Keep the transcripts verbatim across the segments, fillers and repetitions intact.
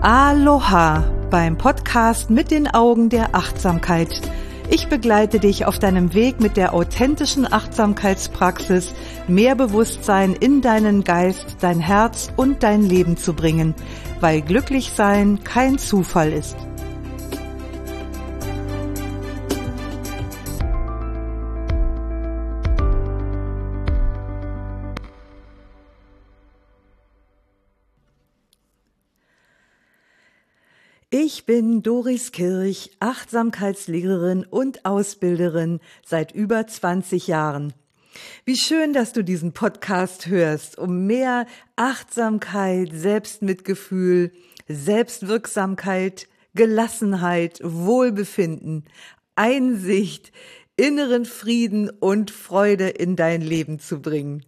Aloha beim Podcast mit den Augen der Achtsamkeit. Ich begleite dich auf deinem Weg mit der authentischen Achtsamkeitspraxis, mehr Bewusstsein in deinen Geist, dein Herz und dein Leben zu bringen, weil glücklich sein kein Zufall ist. Ich bin Doris Kirch, Achtsamkeitslehrerin und Ausbilderin seit über zwanzig Jahren. Wie schön, dass du diesen Podcast hörst, um mehr Achtsamkeit, Selbstmitgefühl, Selbstwirksamkeit, Gelassenheit, Wohlbefinden, Einsicht, inneren Frieden und Freude in dein Leben zu bringen.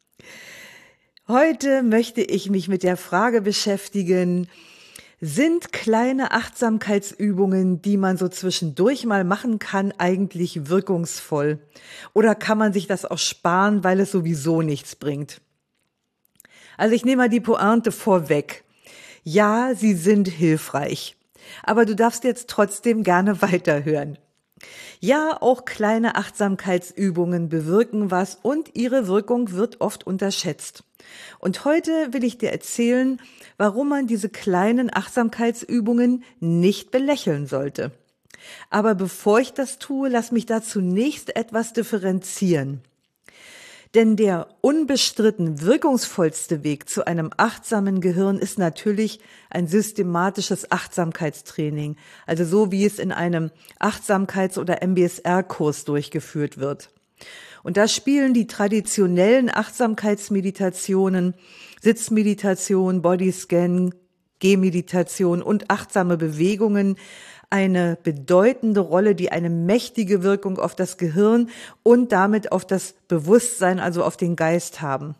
Heute möchte ich mich mit der Frage beschäftigen: Sind kleine Achtsamkeitsübungen, die man so zwischendurch mal machen kann, eigentlich wirkungsvoll? Oder kann man sich das auch sparen, weil es sowieso nichts bringt? Also ich nehme mal die Pointe vorweg. Ja, sie sind hilfreich. Aber du darfst jetzt trotzdem gerne weiterhören. Ja, auch kleine Achtsamkeitsübungen bewirken was und ihre Wirkung wird oft unterschätzt. Und heute will ich dir erzählen, warum man diese kleinen Achtsamkeitsübungen nicht belächeln sollte. Aber bevor ich das tue, lass mich da zunächst etwas differenzieren. Denn der unbestritten wirkungsvollste Weg zu einem achtsamen Gehirn ist natürlich ein systematisches Achtsamkeitstraining, also so wie es in einem Achtsamkeits- oder M B S R-Kurs durchgeführt wird. Und da spielen die traditionellen Achtsamkeitsmeditationen, Sitzmeditation, Bodyscan, Gehmeditation und achtsame Bewegungen eine bedeutende Rolle, die eine mächtige Wirkung auf das Gehirn und damit auf das Bewusstsein, also auf den Geist haben.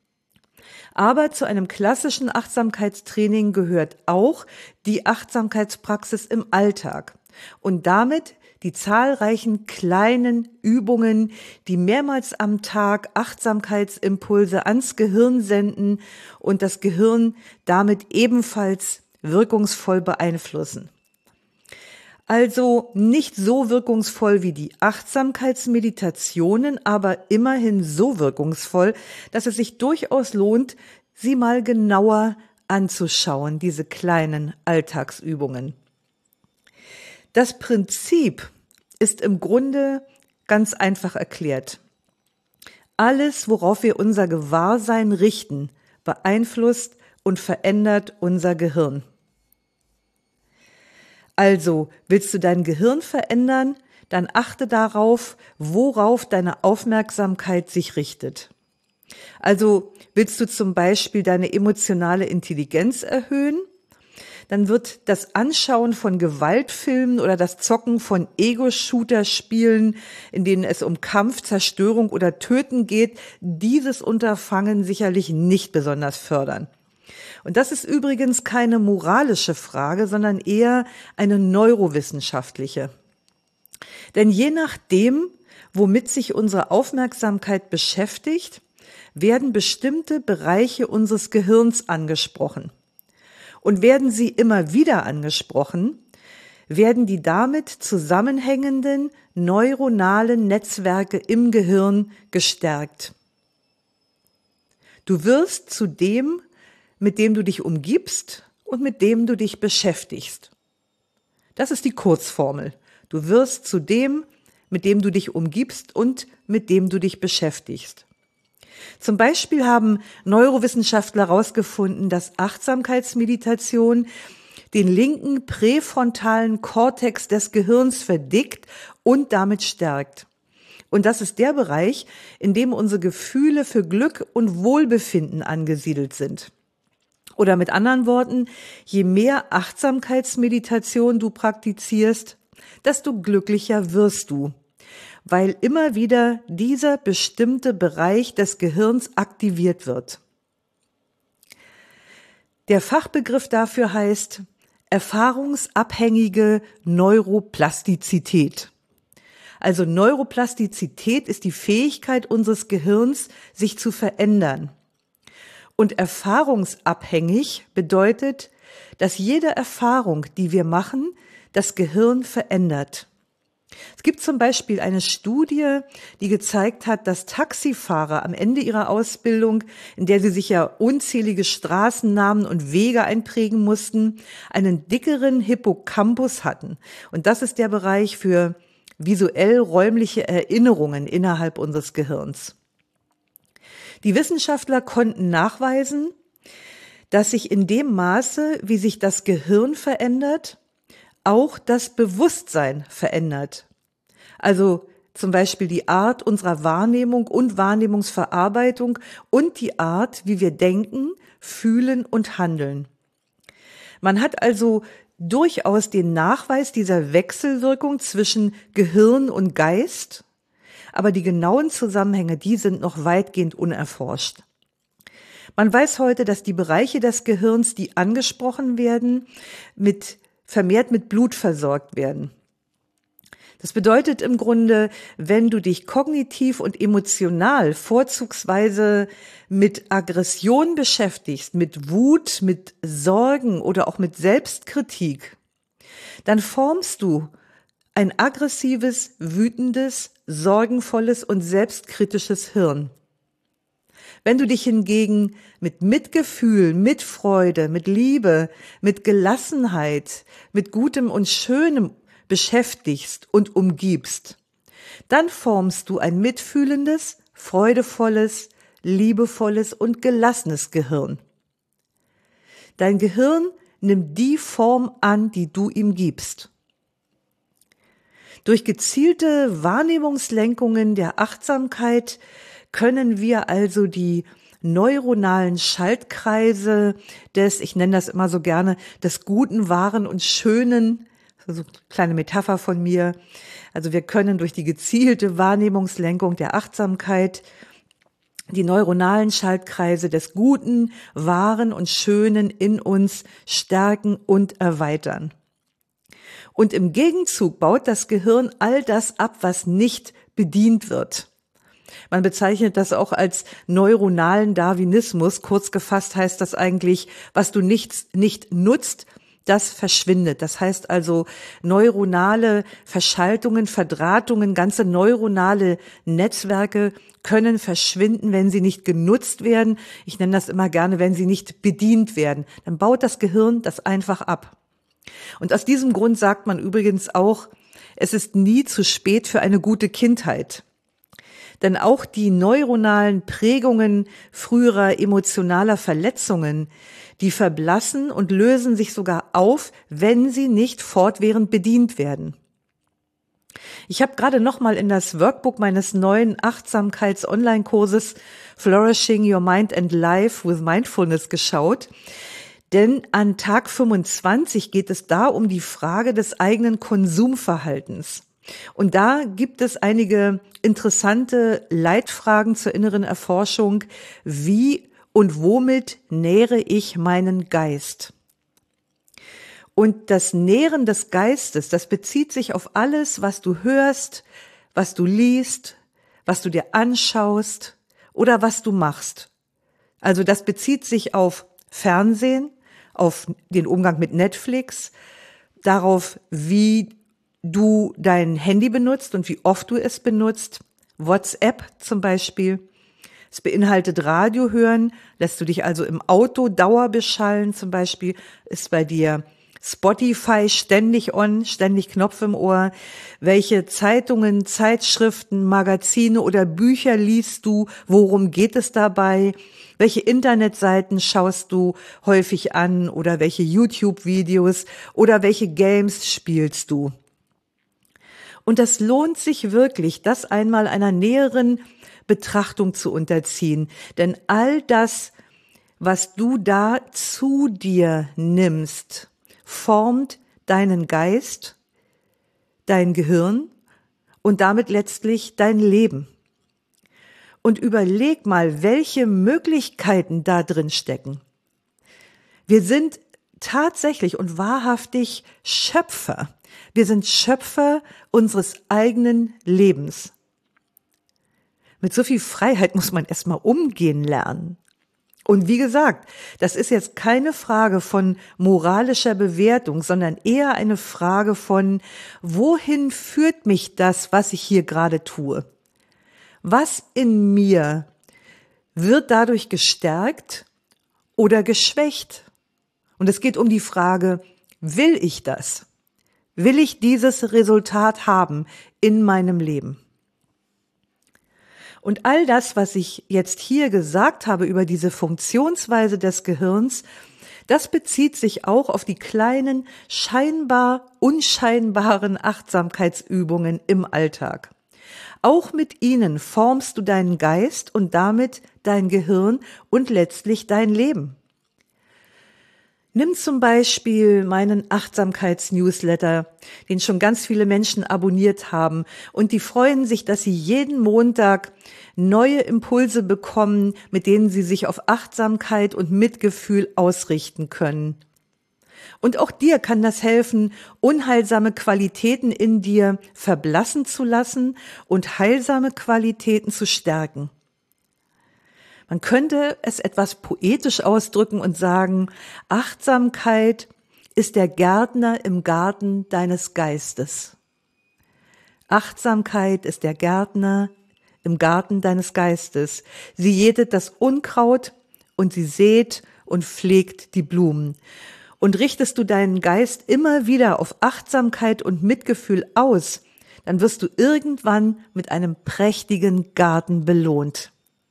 Aber zu einem klassischen Achtsamkeitstraining gehört auch die Achtsamkeitspraxis im Alltag und damit die zahlreichen kleinen Übungen, die mehrmals am Tag Achtsamkeitsimpulse ans Gehirn senden und das Gehirn damit ebenfalls wirkungsvoll beeinflussen. Also nicht so wirkungsvoll wie die Achtsamkeitsmeditationen, aber immerhin so wirkungsvoll, dass es sich durchaus lohnt, sie mal genauer anzuschauen, diese kleinen Alltagsübungen. Das Prinzip ist im Grunde ganz einfach erklärt. Alles, worauf wir unser Gewahrsein richten, beeinflusst und verändert unser Gehirn. Also, willst du dein Gehirn verändern, dann achte darauf, worauf deine Aufmerksamkeit sich richtet. Also, willst du zum Beispiel deine emotionale Intelligenz erhöhen? Dann wird das Anschauen von Gewaltfilmen oder das Zocken von Ego-Shooter-Spielen, in denen es um Kampf, Zerstörung oder Töten geht, dieses Unterfangen sicherlich nicht besonders fördern. Und das ist übrigens keine moralische Frage, sondern eher eine neurowissenschaftliche. Denn je nachdem, womit sich unsere Aufmerksamkeit beschäftigt, werden bestimmte Bereiche unseres Gehirns angesprochen. Und werden sie immer wieder angesprochen, werden die damit zusammenhängenden neuronalen Netzwerke im Gehirn gestärkt. Du wirst zu dem, mit dem du dich umgibst und mit dem du dich beschäftigst. Das ist die Kurzformel. Du wirst zu dem, mit dem du dich umgibst und mit dem du dich beschäftigst. Zum Beispiel haben Neurowissenschaftler herausgefunden, dass Achtsamkeitsmeditation den linken präfrontalen Kortex des Gehirns verdickt und damit stärkt. Und das ist der Bereich, in dem unsere Gefühle für Glück und Wohlbefinden angesiedelt sind. Oder mit anderen Worten, je mehr Achtsamkeitsmeditation du praktizierst, desto glücklicher wirst du, weil immer wieder dieser bestimmte Bereich des Gehirns aktiviert wird. Der Fachbegriff dafür heißt erfahrungsabhängige Neuroplastizität. Also Neuroplastizität ist die Fähigkeit unseres Gehirns, sich zu verändern. Und erfahrungsabhängig bedeutet, dass jede Erfahrung, die wir machen, das Gehirn verändert. Es gibt zum Beispiel eine Studie, die gezeigt hat, dass Taxifahrer am Ende ihrer Ausbildung, in der sie sich ja unzählige Straßennamen und Wege einprägen mussten, einen dickeren Hippocampus hatten. Und das ist der Bereich für visuell-räumliche Erinnerungen innerhalb unseres Gehirns. Die Wissenschaftler konnten nachweisen, dass sich in dem Maße, wie sich das Gehirn verändert, auch das Bewusstsein verändert. Also zum Beispiel die Art unserer Wahrnehmung und Wahrnehmungsverarbeitung und die Art, wie wir denken, fühlen und handeln. Man hat also durchaus den Nachweis dieser Wechselwirkung zwischen Gehirn und Geist, aber die genauen Zusammenhänge, die sind noch weitgehend unerforscht. Man weiß heute, dass die Bereiche des Gehirns, die angesprochen werden, mit vermehrt mit Blut versorgt werden. Das bedeutet im Grunde, wenn du dich kognitiv und emotional vorzugsweise mit Aggression beschäftigst, mit Wut, mit Sorgen oder auch mit Selbstkritik, dann formst du ein aggressives, wütendes, sorgenvolles und selbstkritisches Hirn. Wenn du dich hingegen mit Mitgefühl, mit Freude, mit Liebe, mit Gelassenheit, mit Gutem und Schönem beschäftigst und umgibst, dann formst du ein mitfühlendes, freudevolles, liebevolles und gelassenes Gehirn. Dein Gehirn nimmt die Form an, die du ihm gibst. Durch gezielte Wahrnehmungslenkungen der Achtsamkeit können wir also die neuronalen Schaltkreise des, ich nenne das immer so gerne, des Guten, Wahren und Schönen, so eine kleine Metapher von mir, also wir können durch die gezielte Wahrnehmungslenkung der Achtsamkeit die neuronalen Schaltkreise des Guten, Wahren und Schönen in uns stärken und erweitern. Und im Gegenzug baut das Gehirn all das ab, was nicht bedient wird. Man bezeichnet das auch als neuronalen Darwinismus. Kurz gefasst heißt das eigentlich, was du nicht, nicht nutzt, das verschwindet. Das heißt also, neuronale Verschaltungen, Verdrahtungen, ganze neuronale Netzwerke können verschwinden, wenn sie nicht genutzt werden. Ich nenne das immer gerne, wenn sie nicht bedient werden. Dann baut das Gehirn das einfach ab. Und aus diesem Grund sagt man übrigens auch, es ist nie zu spät für eine gute Kindheit. Denn auch die neuronalen Prägungen früherer emotionaler Verletzungen, die verblassen und lösen sich sogar auf, wenn sie nicht fortwährend bedient werden. Ich habe gerade noch mal in das Workbook meines neuen Achtsamkeits-Online-Kurses Flourishing Your Mind and Life with Mindfulness geschaut. Denn an Tag fünfundzwanzig geht es da um die Frage des eigenen Konsumverhaltens. Und da gibt es einige interessante Leitfragen zur inneren Erforschung. Wie und womit nähre ich meinen Geist? Und das Nähren des Geistes, das bezieht sich auf alles, was du hörst, was du liest, was du dir anschaust oder was du machst. Also das bezieht sich auf Fernsehen, auf den Umgang mit Netflix, darauf, wie du dein Handy benutzt und wie oft du es benutzt, WhatsApp zum Beispiel. Es beinhaltet Radio hören, lässt du dich also im Auto dauerbeschallen zum Beispiel, ist bei dir Spotify ständig on, ständig Knopf im Ohr. Welche Zeitungen, Zeitschriften, Magazine oder Bücher liest du? Worum geht es dabei? Welche Internetseiten schaust du häufig an oder welche YouTube-Videos oder welche Games spielst du? Und das lohnt sich wirklich, das einmal einer näheren Betrachtung zu unterziehen. Denn all das, was du da zu dir nimmst, formt deinen Geist, dein Gehirn und damit letztlich dein Leben. Und überleg mal, welche Möglichkeiten da drin stecken. Wir sind tatsächlich und wahrhaftig Schöpfer. Wir sind Schöpfer unseres eigenen Lebens. Mit so viel Freiheit muss man erstmal umgehen lernen. Und wie gesagt, das ist jetzt keine Frage von moralischer Bewertung, sondern eher eine Frage von, wohin führt mich das, was ich hier gerade tue? Was in mir wird dadurch gestärkt oder geschwächt? Und es geht um die Frage, will ich das? Will ich dieses Resultat haben in meinem Leben? Und all das, was ich jetzt hier gesagt habe über diese Funktionsweise des Gehirns, das bezieht sich auch auf die kleinen, scheinbar unscheinbaren Achtsamkeitsübungen im Alltag. Auch mit ihnen formst du deinen Geist und damit dein Gehirn und letztlich dein Leben. Nimm zum Beispiel meinen Achtsamkeits-Newsletter, den schon ganz viele Menschen abonniert haben und die freuen sich, dass sie jeden Montag neue Impulse bekommen, mit denen sie sich auf Achtsamkeit und Mitgefühl ausrichten können. Und auch dir kann das helfen, unheilsame Qualitäten in dir verblassen zu lassen und heilsame Qualitäten zu stärken. Man könnte es etwas poetisch ausdrücken und sagen, Achtsamkeit ist der Gärtner im Garten deines Geistes. Achtsamkeit ist der Gärtner im Garten deines Geistes. Sie jätet das Unkraut und sie sät und pflegt die Blumen. Und richtest du deinen Geist immer wieder auf Achtsamkeit und Mitgefühl aus, dann wirst du irgendwann mit einem prächtigen Garten belohnt.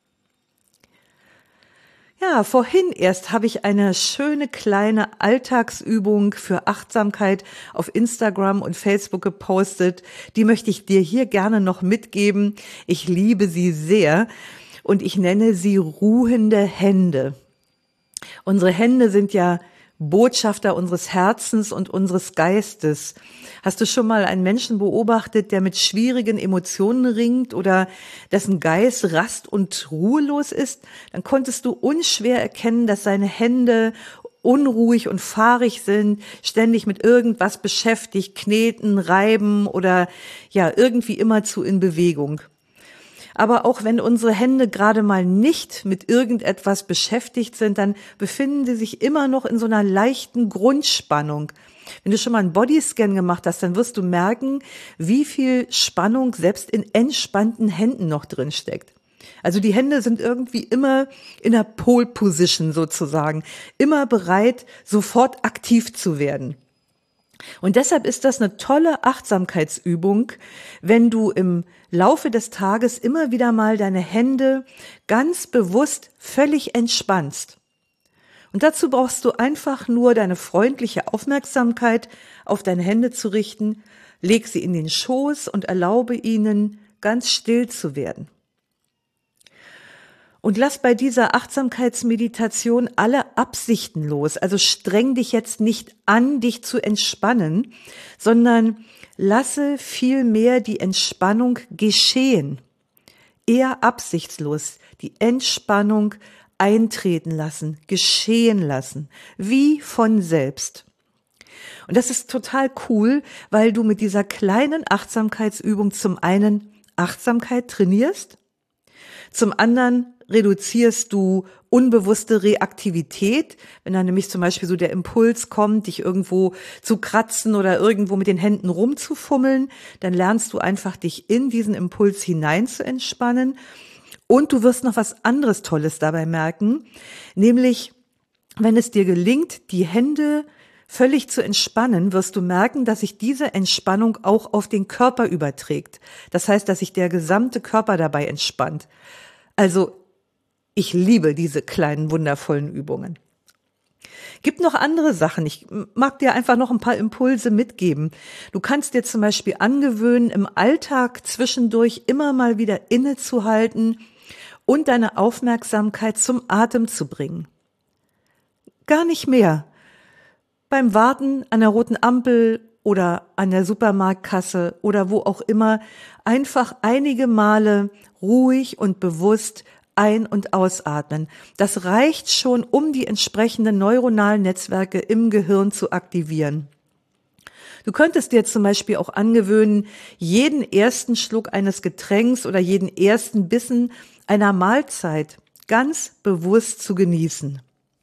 Ja, vorhin erst habe ich eine schöne kleine Alltagsübung für Achtsamkeit auf Instagram und Facebook gepostet. Die möchte ich dir hier gerne noch mitgeben. Ich liebe sie sehr und ich nenne sie ruhende Hände. Unsere Hände sind ja Botschafter unseres Herzens und unseres Geistes. Hast du schon mal einen Menschen beobachtet, der mit schwierigen Emotionen ringt oder dessen Geist rast- und ruhelos ist? Dann konntest du unschwer erkennen, dass seine Hände unruhig und fahrig sind, ständig mit irgendwas beschäftigt, kneten, reiben oder ja, irgendwie immerzu in Bewegung. Aber auch wenn unsere Hände gerade mal nicht mit irgendetwas beschäftigt sind, dann befinden sie sich immer noch in so einer leichten Grundspannung. Wenn du schon mal einen Bodyscan gemacht hast, dann wirst du merken, wie viel Spannung selbst in entspannten Händen noch drin steckt. Also die Hände sind irgendwie immer in der Pole Position sozusagen, immer bereit, sofort aktiv zu werden. Und deshalb ist das eine tolle Achtsamkeitsübung, wenn du im Laufe des Tages immer wieder mal deine Hände ganz bewusst völlig entspannst. Und dazu brauchst du einfach nur deine freundliche Aufmerksamkeit auf deine Hände zu richten, leg sie in den Schoß und erlaube ihnen, ganz still zu werden. Und lass bei dieser Achtsamkeitsmeditation alle Absichten los. Also streng dich jetzt nicht an, dich zu entspannen, sondern lasse vielmehr die Entspannung geschehen. Eher absichtslos die Entspannung eintreten lassen, geschehen lassen, wie von selbst. Und das ist total cool, weil du mit dieser kleinen Achtsamkeitsübung zum einen Achtsamkeit trainierst, zum anderen reduzierst du unbewusste Reaktivität, wenn dann nämlich zum Beispiel so der Impuls kommt, dich irgendwo zu kratzen oder irgendwo mit den Händen rumzufummeln, dann lernst du einfach, dich in diesen Impuls hinein zu entspannen. Und du wirst noch was anderes Tolles dabei merken, nämlich wenn es dir gelingt, die Hände völlig zu entspannen, wirst du merken, dass sich diese Entspannung auch auf den Körper überträgt. Das heißt, dass sich der gesamte Körper dabei entspannt. Also ich liebe diese kleinen, wundervollen Übungen. Gibt noch andere Sachen. Ich mag dir einfach noch ein paar Impulse mitgeben. Du kannst dir zum Beispiel angewöhnen, im Alltag zwischendurch immer mal wieder innezuhalten und deine Aufmerksamkeit zum Atem zu bringen. Gar nicht mehr. Beim Warten an der roten Ampel oder an der Supermarktkasse oder wo auch immer einfach einige Male ruhig und bewusst ein- und ausatmen. Das reicht schon, um die entsprechenden neuronalen Netzwerke im Gehirn zu aktivieren. Du könntest dir zum Beispiel auch angewöhnen, jeden ersten Schluck eines Getränks oder jeden ersten Bissen einer Mahlzeit ganz bewusst zu genießen.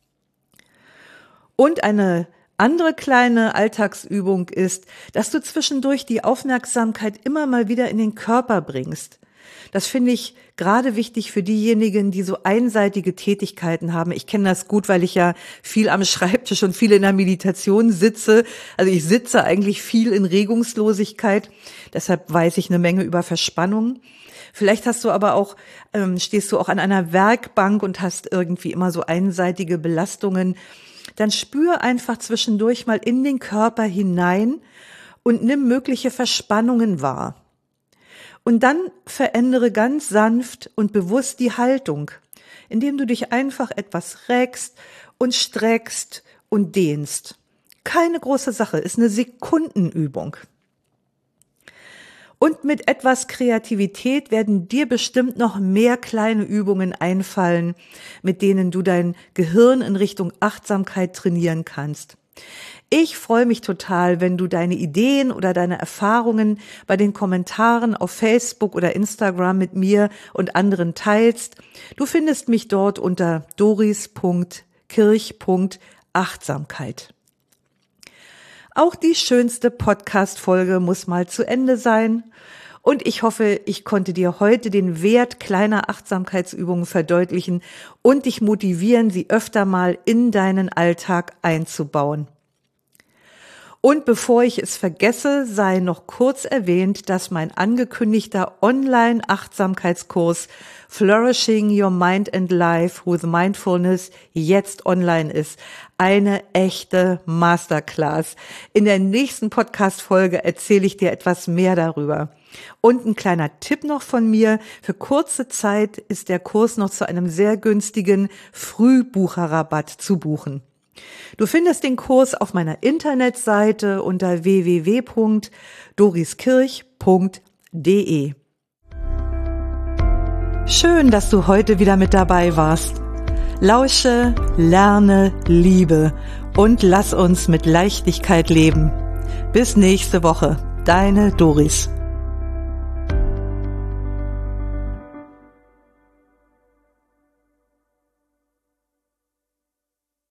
Und eine andere kleine Alltagsübung ist, dass du zwischendurch die Aufmerksamkeit immer mal wieder in den Körper bringst. Das finde ich gerade wichtig für diejenigen, die so einseitige Tätigkeiten haben. Ich kenne das gut, weil ich ja viel am Schreibtisch und viel in der Meditation sitze. Also ich sitze eigentlich viel in Regungslosigkeit. Deshalb weiß ich eine Menge über Verspannung. Vielleicht hast du aber auch, ähm, stehst du auch an einer Werkbank und hast irgendwie immer so einseitige Belastungen. Dann spür einfach zwischendurch mal in den Körper hinein und nimm mögliche Verspannungen wahr. Und dann verändere ganz sanft und bewusst die Haltung, indem du dich einfach etwas reckst und streckst und dehnst. Keine große Sache, ist eine Sekundenübung. Und mit etwas Kreativität werden dir bestimmt noch mehr kleine Übungen einfallen, mit denen du dein Gehirn in Richtung Achtsamkeit trainieren kannst. Ich freue mich total, wenn du deine Ideen oder deine Erfahrungen bei den Kommentaren auf Facebook oder Instagram mit mir und anderen teilst. Du findest mich dort unter doris punkt kirch punkt achtsamkeit. Auch die schönste Podcast-Folge muss mal zu Ende sein. Und ich hoffe, ich konnte dir heute den Wert kleiner Achtsamkeitsübungen verdeutlichen und dich motivieren, sie öfter mal in deinen Alltag einzubauen. Und bevor ich es vergesse, sei noch kurz erwähnt, dass mein angekündigter Online-Achtsamkeitskurs Flourishing Your Mind and Life with Mindfulness jetzt online ist. Eine echte Masterclass. In der nächsten Podcast-Folge erzähle ich dir etwas mehr darüber. Und ein kleiner Tipp noch von mir. Für kurze Zeit ist der Kurs noch zu einem sehr günstigen Frühbucherrabatt zu buchen. Du findest den Kurs auf meiner Internetseite unter w w w punkt doris kirch punkt d e. Schön, dass du heute wieder mit dabei warst. Lausche, lerne, liebe und lass uns mit Leichtigkeit leben. Bis nächste Woche. Deine Doris.